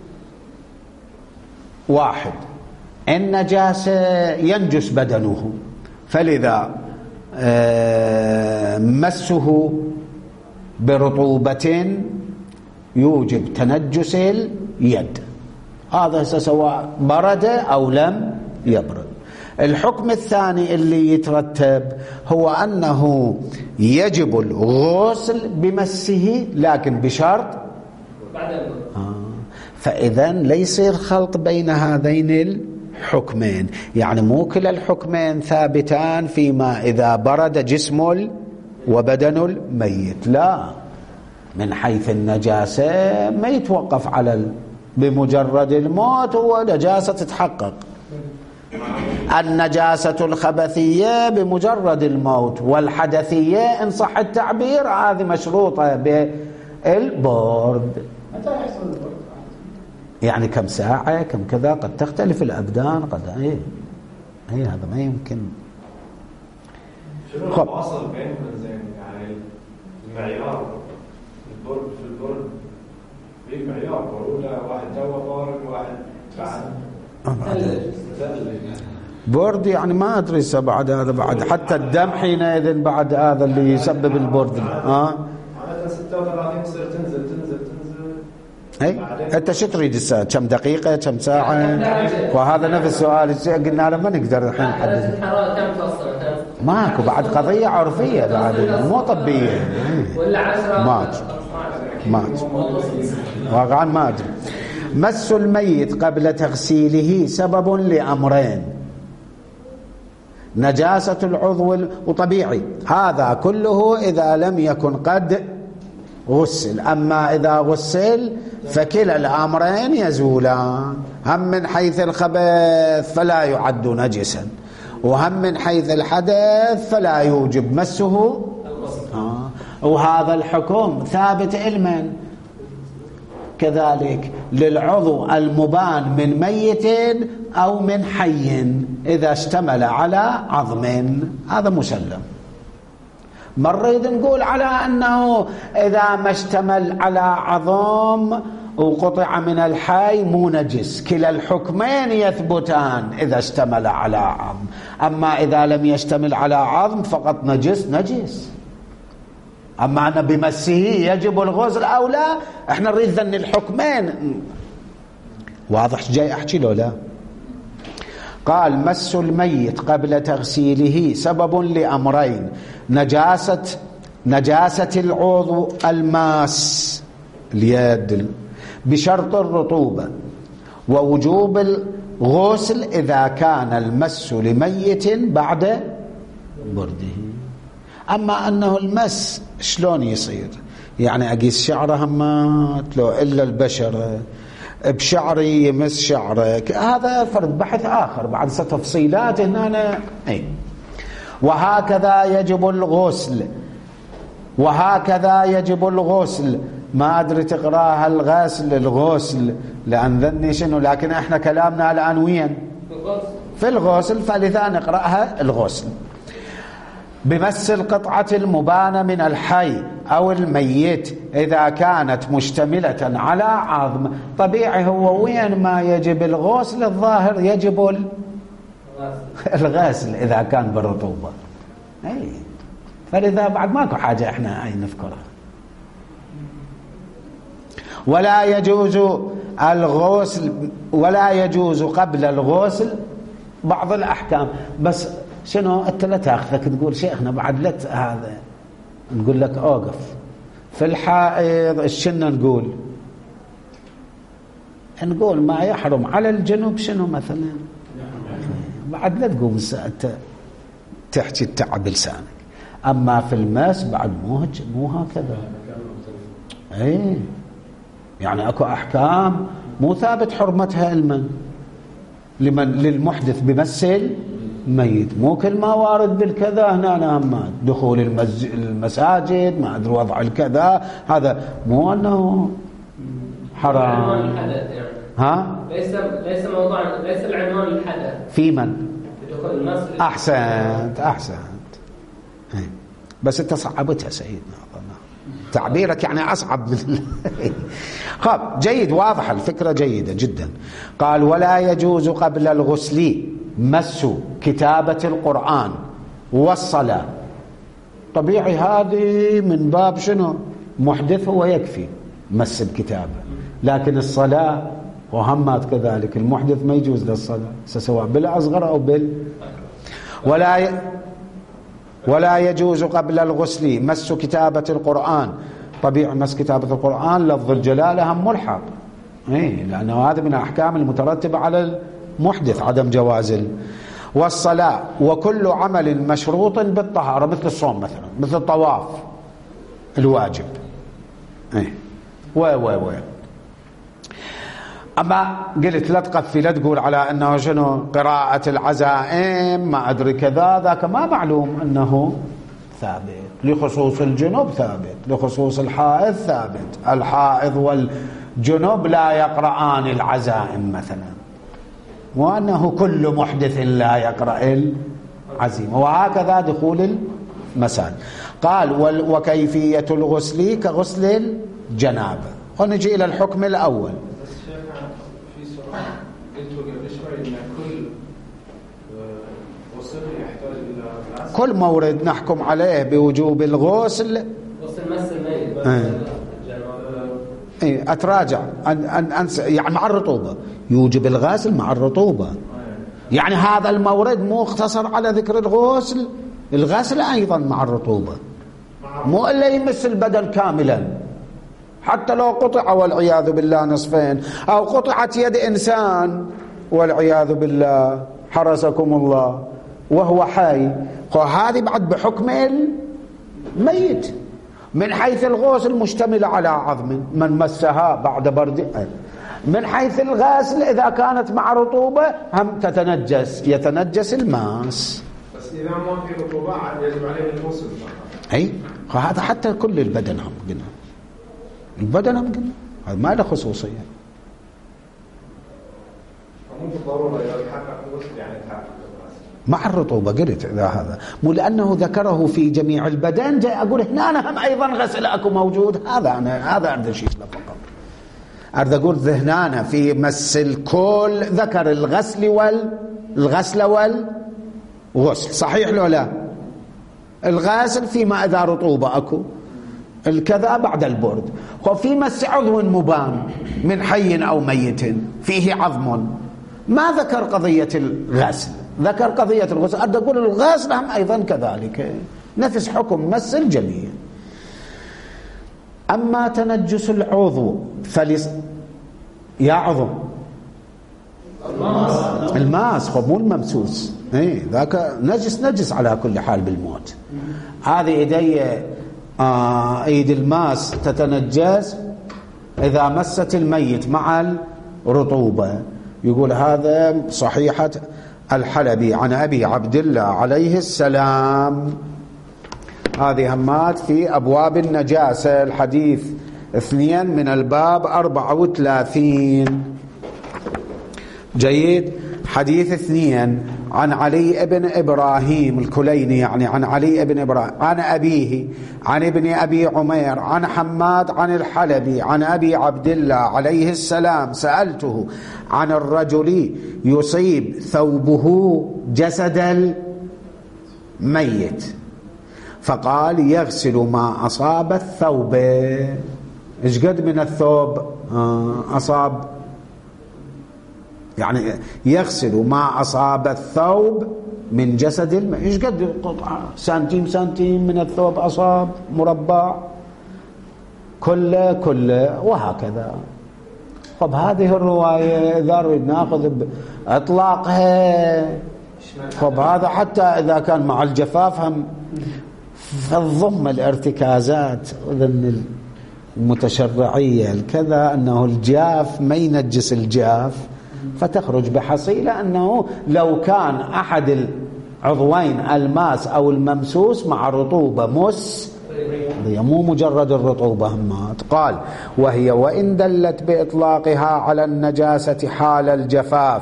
Speaker 1: واحد، النجاسة ينجس بدنه، فلذا مسه برطوبة يوجب تنجس اليد، هذا سواء برد أو لم يبرد. الحكم الثاني اللي يترتب هو أنه يجب الغسل بمسه لكن بشرط فإذا ليس الخلط بين هذين الحكمين، يعني مو كلا الحكمين ثابتان فيما إذا برد جسم وبدن الميت، لا، من حيث النجاسة ما يتوقف على بمجرد الموت ونجاسة تتحقق. النجاسة الخبثية بمجرد الموت، والحدثية إن صح التعبير هذه مشروطة بالبرد.
Speaker 4: متى يحصل البرد؟
Speaker 1: يعني كم ساعة كم كذا، قد تختلف الأبدان قد هذا ما يمكن.
Speaker 3: شنو الفاصل بينهم زين؟ يعني المعيار البرد في البرد في معيار، ولا واحد توه فارق واحد بعد
Speaker 1: برد، يعني ما أدري بعد هذا بعد حتى الدم حينئذ بعد هذا اللي يسبب البرد.
Speaker 3: عادة 36 تصير تنزل
Speaker 1: اي انت شو تريد الساعة؟ كم دقيقة كم ساعة؟ وهذا نفس السؤال قلنا له ما نقدر الحين نحدد. ماكو بعد قضية عرفية بعد مو طبية.
Speaker 2: ولا 10
Speaker 1: مات واقعا ما أدري. مس الميت قبل تغسيله سبب لأمرين: نجاسة العضو وطبيعي، هذا كله إذا لم يكن قد غسل. أما إذا غسل فكلا الأمرين يزولان، هم من حيث الخبث فلا يعد نجسا، وهم من حيث الحدث فلا يوجب مسه. وهذا الحكم ثابت علما كذلك للعضو المبان من ميت أو من حي إذا اشتمل على عظم، هذا مسلم. مرة نقول على أنه إذا ما اشتمل على عظم وقطع من الحي مو نجس، كلا الحكمين يثبتان إذا اشتمل على عظم. أما إذا لم يشتمل على عظم فقط نجس. أما أن بمسه يجب الغسل أو لا، احنا نريد ذن الحكمين. واضح جاي أحكي له لا؟ قال مس الميت قبل تغسيله سبب لأمرين: نجاسة العضو الماس اليد بشرط الرطوبة، ووجوب الغسل إذا كان المس لميت بعد برده. أما أنه المس شلون يصير؟ يعني أقيس شعره همات لو إلا البشرة بشعري يمس شعرك، هذا فرد بحث آخر بعد تفصيلات هنا. وهكذا يجب الغسل ما أدري تقراها الغسل لأن ذني شنو، لكن احنا كلامنا الآن وين؟ في الغسل، فلذا نقرأها الغسل. بمس القطعة المبانة من الحي أو الميت إذا كانت مشتملة على عظم. طبيعي هو وين ما يجب الغسل الظاهر يجب الغسل إذا كان بالرطوبة. فلذا بعد ماكو حاجة احنا نذكرها. ولا يجوز قبل الغسل بعض الأحكام. بس شنو انت لا تاخذك تقول شيخنا بعد لا هذا، نقول لك اوقف في الحائض شنو نقول ما يحرم على الجنوب شنو مثلا، بعد لا تقوم تحكي التعب لسانك. اما في الماس بعد مو هكذا. يعني اكو احكام مو ثابت حرمتها لمن للمحدث بمس ميت. مو كل ما وارد بالكذا هنا همات دخول المساجد ما أدري وضع الكذا، هذا مو أنه حرام.
Speaker 2: الحدث يعني.
Speaker 1: ها؟
Speaker 2: ليس موضوع، ليس العنوان الحدث. في
Speaker 1: من؟
Speaker 2: دخول المسجد.
Speaker 1: أحسنت. بس أنت صعبتها سيدنا، تعبيرك يعني أصعب من خب جيد، واضح الفكرة جيدة جدا. قال ولا يجوز قبل الغسل مس كتابة القرآن والصلاة. طبيعي هذه من باب شنو؟ محدث هو يكفي مس الكتابة، لكن الصلاة وهمات كذلك، المحدث ما يجوز للصلاة سواء بالأصغر أو ولا يجوز قبل الغسل مس كتابة القرآن. طبيعي مس كتابة القرآن لفظ الجلالة هم ملحق، لأنه هذا من الأحكام المترتبة على المحدث عدم جواز. والصلاة وكل عمل مشروط بالطهارة، مثل الصوم مثلا، مثل الطواف الواجب. أما قلت لا تقفي، لا تقول على أنه شنو قراءة العزائم ما أدري كذا، ذاك ما معلوم أنه ثابت. لخصوص الجنوب ثابت، لخصوص الحائض ثابت. الحائض والجنوب لا يقرآن العزائم مثلا، وأنه كل محدث لا يقرأ العزيمة، وهكذا دخول المساجد. قال وكيفية الغسل كغسل الجنابة. ونجي إلى الحكم الأول. كل مورد نحكم عليه بوجوب الغسل.
Speaker 2: غسل مس الميت.
Speaker 1: أتراجع يعني مع الرطوبة، يوجب الغسل مع الرطوبة. يعني هذا المورد مو اختصر على ذكر الغسل، الغسل أيضا مع الرطوبة، مو إلا يمس البدن كاملا، حتى لو قطع والعياذ بالله نصفين، أو قطعت يد إنسان والعياذ بالله حرسكم الله وهو حي، وهذه بعد بحكم الميت. من حيث الغسل مشتملة على عظم من مسها بعد برد. من حيث الغسل إذا كانت مع رطوبة هم يتنجس الماس.
Speaker 5: بس إذا ما في رطوبة يجب عليه الغسل.
Speaker 1: هذا حتى كل البدن هم قلنا، البدن هم قلنا هذا ما له خصوصية.
Speaker 5: مو بالضرورة إذا تحقق الغسل يعني تحقق
Speaker 1: مع الرطوبة. قلت إذا هذا مو لأنه ذكره في جميع البدن، جاي أقول هنا أنا هم أيضا غسل أكو موجود. هذا أرد شيء فقط، أرد أقول ذهنانا في مس الكل ذكر الغسل والغسل. صحيح لو لا؟ الغاسل فيما إذا رطوبة أكو، الكذا بعد البرد. وفي مس عضو مبان من حي أو ميت فيه عظم، ما ذكر قضية الغسل، ذكر قضية الغسل. أرد أقول الغسل هم أيضا كذلك نفس حكم مس الجميع. أما تنجس العضو يا عضو الماس مو الممسوس، ذاك نجس على كل حال بالموت. هذه ايد الماس تتنجس إذا مست الميت مع الرطوبة. يقول هذا صحيحة الحلبي عن أبي عبد الله عليه السلام. هذه همات في أبواب النجاسة، الحديث 2 من الباب 34. جيد. حديث 2 عن علي بن إبراهيم الكليني، يعني عن علي بن إبراهيم عن أبيه عن ابن أبي عمير عن حماد عن الحلبي عن أبي عبد الله عليه السلام: سألته عن الرجل يصيب ثوبه جسد الميت فقال: يغسل ما أصاب الثوب. إيش قد من الثوب أصاب؟ يعني يغسل ما أصاب الثوب من جسد الميت. إيش قد قطعة سنتيم من الثوب أصاب مربع كله وهكذا. طب هذه الرواية إذا نريد ناخذ بإطلاقها، طب هذا حتى إذا كان مع الجفاف هم فالضم الارتكازات وذن المتشرعية الكذا أنه الجاف ما ينجس الجاف، فتخرج بحصيلة أنه لو كان أحد عضوين الماس أو الممسوس مع رطوبة مو مجرد الرطوبة همات. قال وهي وإن دلت بإطلاقها على النجاسة حال الجفاف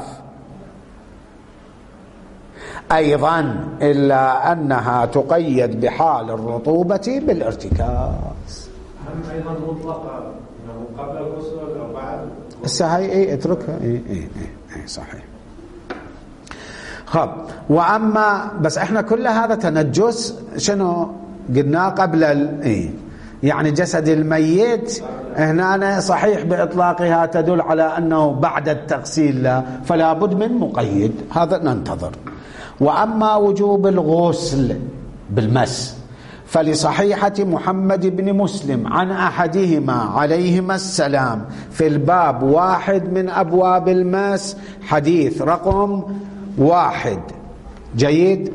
Speaker 1: أيضا إلا أنها تقيد بحال الرطوبة بالارتكاز.
Speaker 3: هم أيضا مطلقة قبل الغسل أو بعد
Speaker 1: هي اتركها صحيح. خب وأما بس احنا كل هذا تنجس شنو قلنا قبل يعني جسد الميت هنا صحيح بإطلاقها تدل على أنه بعد التغسيل لا، فلا بد من مقيد، هذا ننتظر. وأما وجوب الغسل بالمس فلصحيحة محمد بن مسلم عن أحدهما عليهما السلام في الباب 1 من أبواب المس حديث رقم 1. جيد.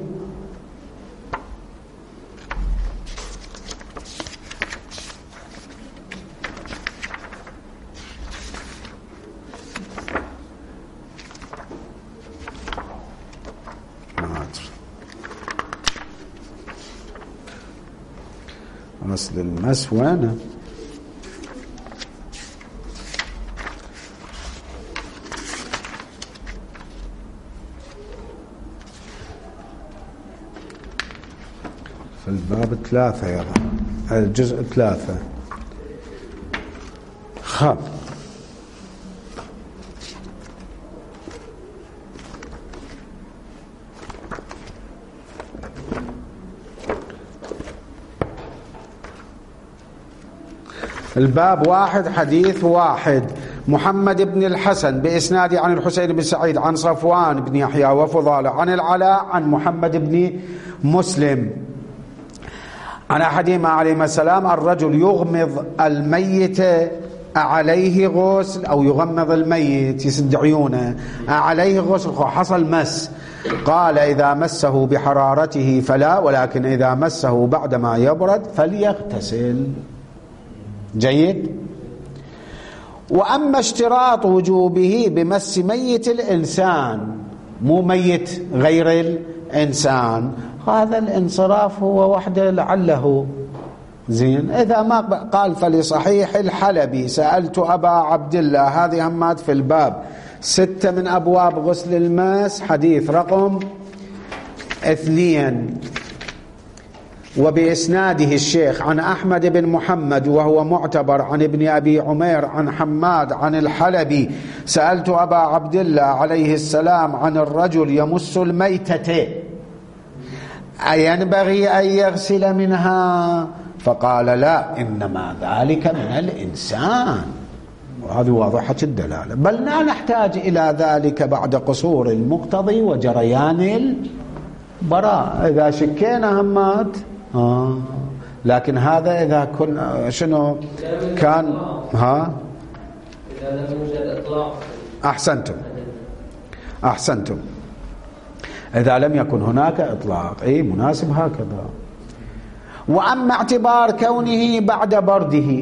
Speaker 1: غسل المس وانا في الباب 3 يلا الجزء 3. خب الباب 1 حديث 1. محمد بن الحسن بإسناد عن الحسين بن سعيد عن صفوان بن يحيى وفضالة عن العلاء عن محمد بن مسلم عن أحدهما عليهما السلام الرجل يغمض الميت عليه غسل أو يغمض الميت يسد عيونه عليه غسل حصل مس. قال إذا مسه بحرارته فلا، ولكن إذا مسه بعدما يبرد فليغتسل. جيد. وأما اشتراط وجوبه بمس ميت الإنسان مو ميت غير الإنسان، هذا الانصراف هو وحده لعله زين. إذا ما قال فلصحيح الحلبي سألت أبا عبد الله، هذه همات في الباب 6 من أبواب غسل الماس حديث رقم 2. وبإسناده الشيخ عن أحمد بن محمد وهو معتبر عن ابن أبي عمير عن حماد عن الحلبي سألت أبا عبد الله عليه السلام عن الرجل يمس الميتة أينبغي أن يغسل منها؟ فقال لا، إنما ذلك من الإنسان. وهذه واضحة الدلالة، بل لا نحتاج إلى ذلك بعد قصور المقتضي وجريان البراء. إذا شكينا همات لكن هذا إذا كنا شنو كان إذا لم يوجد إطلاق. أحسنتم. إذا لم يكن هناك إطلاق مناسب هكذا. وأما اعتبار كونه بعد برده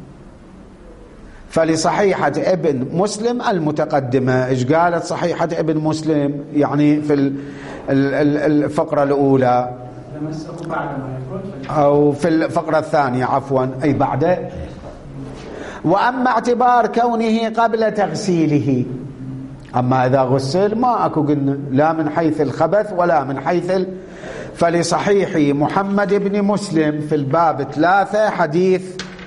Speaker 1: فلصحيحة ابن مسلم المتقدمة. إيش قالت صحيحة ابن مسلم؟ يعني في الفقرة الأولى أو في الفقرة الثانية عفوا، أي بعد. وأما اعتبار كونه قبل تغسيله، أما إذا غسل ما أكو قلنا لا من حيث الخبث ولا من حيث فلصحيح محمد بن مسلم في الباب 3 حديث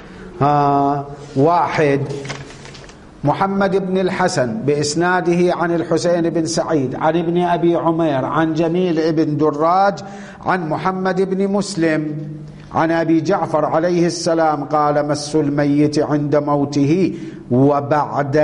Speaker 1: 1. محمد بن الحسن بإسناده عن الحسين بن سعيد عن ابن أبي عمير عن جميل بن دراج عن محمد بن مسلم عن أبي جعفر عليه السلام قال مس الميت عند موته وبعد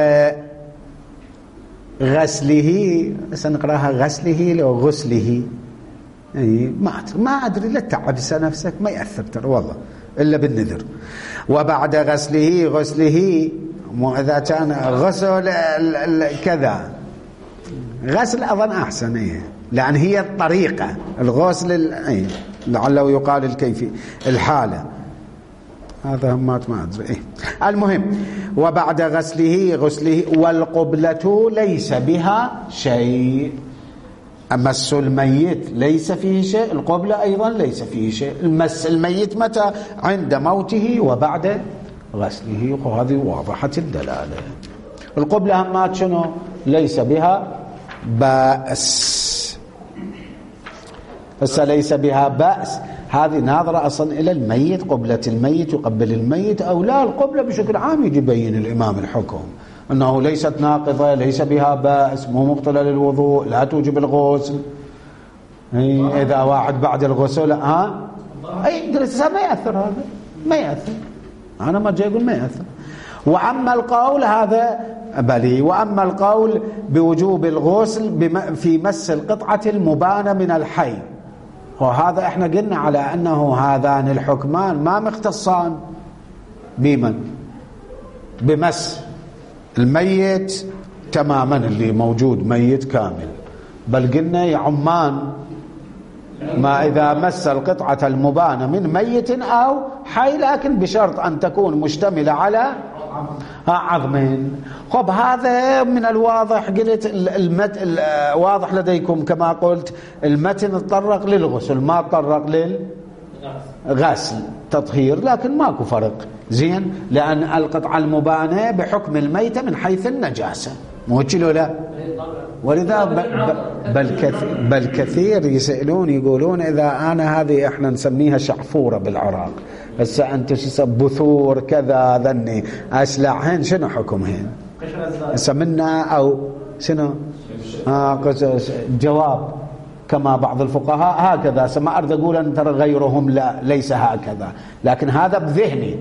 Speaker 1: غسله. سنقراها غسله لو غسله ما أدري، لا تعبس نفسك، ما يأثر ترى والله إلا بالنذر. وبعد غسله إذا كان غسل كذا غسل أظن أحسن لأن هي الطريقة الغسل لعله يقال الكيفية الحالة، هذا ما أدري المهم. وبعد غسله والقبلة ليس بها شيء. مس الميت ليس فيه شيء، القبلة أيضا ليس فيه شيء. المس الميت متى؟ عند موته وبعد غسله، وهذه واضحة الدلالة. القبلة همات شنو؟ ليس بها بأس. ليس بها بأس هذه ناظرة أصلا إلى الميت، قبلة الميت يقبل الميت أو لا. القبلة بشكل عام يجي يبين الإمام الحكم أنه ليست ناقضة، ليس بها بأس، مو مبطلة للوضوء، لا توجب الغسل. إذا واحد بعد الغسل أي درسها ما يأثر، هذا ما يأثر، أنا ما جاي أقول ما يأثر. وأما القول هذا بلي، وأما القول بوجوب الغسل في مس القطعة المبانة من الحي، وهذا احنا قلنا على أنه هذان الحكمان ما مختصان بمن؟ بمس الميت تماما اللي موجود ميت كامل، بل قلنا يعمان ما إذا مس القطعة المبانة من ميت أو حي، لكن بشرط أن تكون مشتملة على عظمين. خب هذا من الواضح، قلت واضح لديكم كما قلت المتن تطرق للغسل ما تطرق للغسل تطهير، لكن ماكو فرق زين، لأن القطعة المبانة بحكم الميتة من حيث النجاسة، مو كيلو لا. ولذا بل كثير يسألون يقولون إذا أنا هذه إحنا نسميها شعفورة بالعراق، بس أنت شو بثور كذا ذني أسلعهن شنو حكمهن؟ سمنا أو شنو جواب كما بعض الفقهاء هكذا، ما أريد أقول أن ترى غيرهم لا ليس هكذا، لكن هذا بذهني.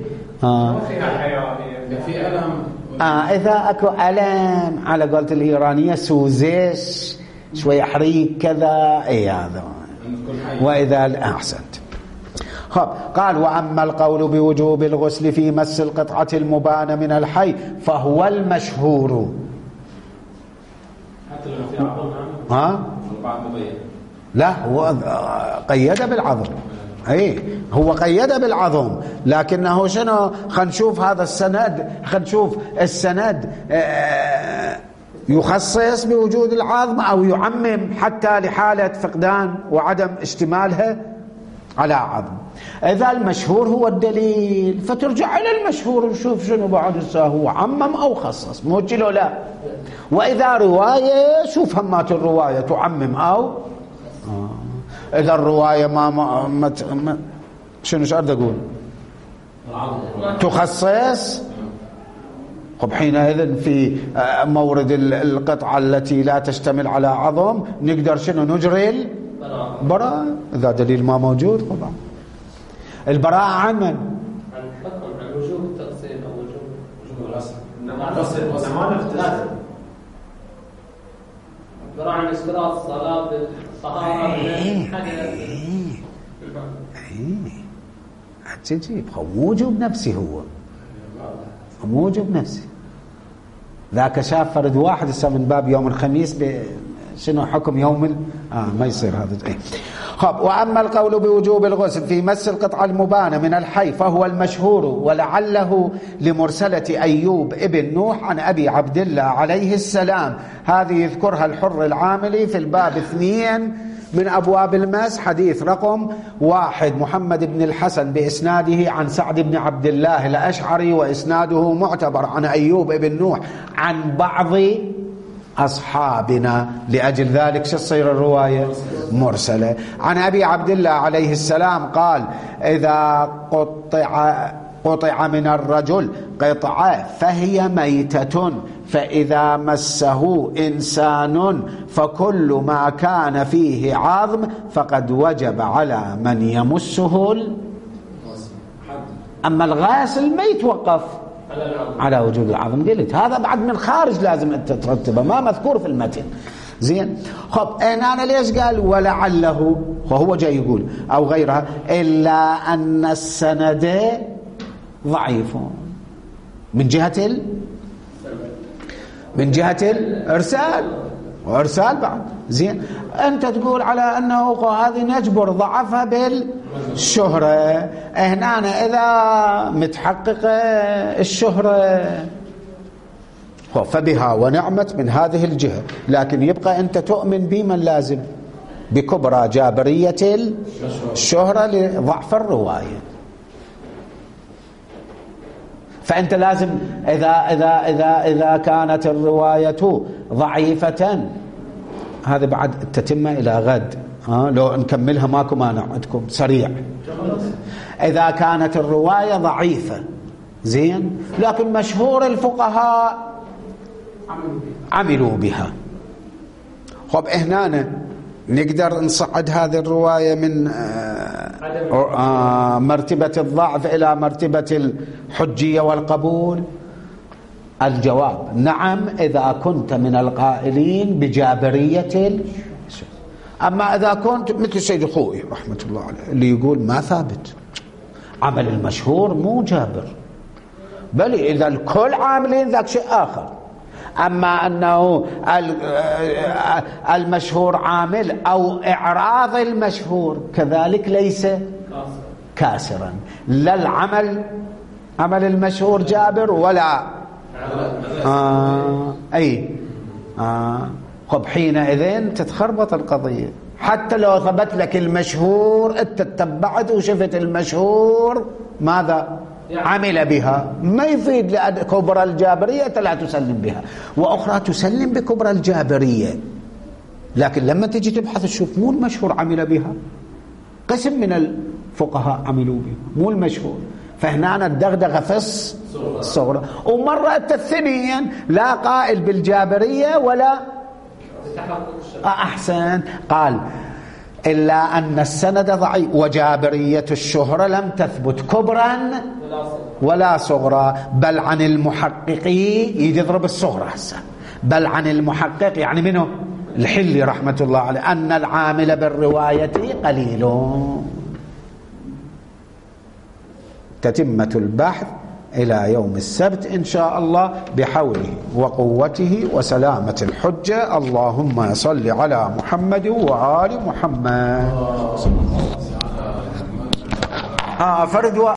Speaker 5: في ألم
Speaker 1: إذا أكو ألم على قولة الإيرانية سوزيش شوية حريق كذا، أي هذا. وإذا أحسنت. قال وأما القول بوجوب الغسل في مس القطعة المبانة من الحي فهو المشهور.
Speaker 5: حتى لو في عظم
Speaker 1: لا هو قيد بالعظم، اي هو قيد بالعظم، لكنه شنو؟ خلينا نشوف هذا السند، خلينا نشوف السند يخصص بوجود العظم أو يعمم حتى لحالة فقدان وعدم اشتمالها على عظم. إذا المشهور هو الدليل فترجع إلى المشهور وشوف شنو بعد هو عمم أو خصص، مو كيلو لا. وإذا رواية شوف همات الرواية تعمم أو إذا الرواية ما شنو أريد أقول تخصص. طب حينئذ في مورد القطعة التي لا تشتمل على عظم نقدر شنو نجري البراءة إذا دليل ما موجود. طبعا البراءة عن من؟
Speaker 2: عن حكم عن وجوب التغسيل أو وجوب الغسل.
Speaker 3: ما نختلف.
Speaker 2: البراءة عن اشتراط الصلاة بالطهارة
Speaker 1: تجيب موجب نفسي، هو موجب نفسي. ذاك شاف فرد واحد هسه من باب يوم الخميس شنو حكم يوم ما يصير هذا. خب وأما القول بوجوب الغسل في مس القطعة المبانة من الحي فهو المشهور، ولعله لمرسلة أيوب ابن نوح عن أبي عبد الله عليه السلام. هذه يذكرها الحر العاملي في الباب 2 من أبواب المس، حديث رقم 1 محمد بن الحسن بإسناده عن سعد بن عبد الله الأشعري، وإسناده معتبر عن أيوب ابن نوح عن بعض أصحابنا، لأجل ذلك شو تصير الرواية مرسلة. عن أبي عبد الله عليه السلام قال إذا قطع من الرجل قطعة فهي ميتة، فإذا مسه إنسان فكل ما كان فيه عظم فقد وجب على من يمسه أما الغاسل ما يتوقف على وجود العظم. قلت هذا بعد من خارج لازم أنت ترتبه، ما مذكور في المتن. زين. خب أنا ليش قال ولعله، وهو جاي يقول أو غيرها، إلا أن السند ضعيف من جهة الإرسال، وإرسال بعد. زين. أنت تقول على أنه هذه نجبر ضعفها بالشهرة، هنا إذا متحققة الشهرة فبها ونعمت من هذه الجهة، لكن يبقى أنت تؤمن بمن لازم بكبرى جابرية الشهرة لضعف الرواية. فأنت لازم إذا كانت الرواية ضعيفة، هذا بعد التتمة إلى غد، لو نكملها ماكو مانع عندكم سريع. إذا كانت الرواية ضعيفة زين لكن مشهور الفقهاء عملوا بها، خب هنا نقدر نصعد هذه الرواية من مرتبة الضعف إلى مرتبة الحجية والقبول؟ الجواب نعم، إذا كنت من القائلين بجابرية. أما إذا كنت مثل سيد الخوئي رحمة الله عليه اللي يقول ما ثابت، عمل المشهور مو جابر، بل إذا الكل عاملين ذاك شيء آخر. أما أنه المشهور عامل أو إعراض المشهور كذلك ليس كاسرا، لا العمل عمل المشهور جابر ولا خب حينئذ تتخربط القضية. حتى لو ثبت لك المشهور انت تتبعت وشفت المشهور ماذا عمل بها، ما يفيد، لأن كبرى الجابرية لا تسلم بها، وأخرى تسلم بكبرى الجابرية. لكن لما تجي تبحث تشوف مو المشهور عمل بها، قسم من الفقهاء عملوا بها مو المشهور، فهنا الدغدغة في الصغرى. ومرة الثانيا لا قائل بالجابرية ولا أحسن، قال إلا أن السند ضعيف وجابرية الشهرة لم تثبت كبرا ولا صغرى، بل عن المحققين يضرب الصغرى هسه، بل عن المحقق يعني منه الحلي رحمة الله عليه أن العامل بالرواية قليل. تتمة البحث إلى يوم السبت إن شاء الله بحوله وقوته وسلامة الحجة. اللهم صل على محمد وآل محمد. فرد